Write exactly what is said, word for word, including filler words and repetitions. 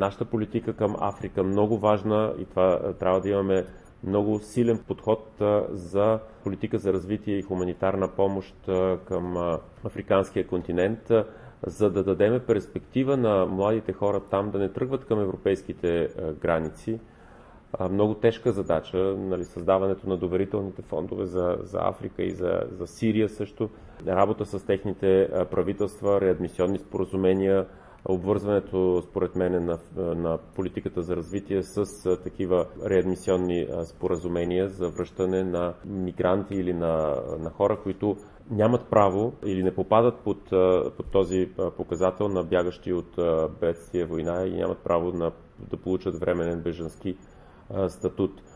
нашата политика към Африка много важна и това трябва да имаме много силен подход за политика за развитие и хуманитарна помощ към африканския континент, за да дадем перспектива на младите хора там да не тръгват към европейските граници. Много тежка задача, нали, създаването на доверителните фондове за, за Африка и за, за Сирия също, работа с техните правителства, реадмисионни споразумения, обвързването, според мен, на, на политиката за развитие с а, такива реадмисионни а, споразумения за връщане на мигранти или на, на хора, които нямат право или не попадат под, а, под този а, показател на бягащи от а, бедствие, война и нямат право на, да получат временен бежански а, статут.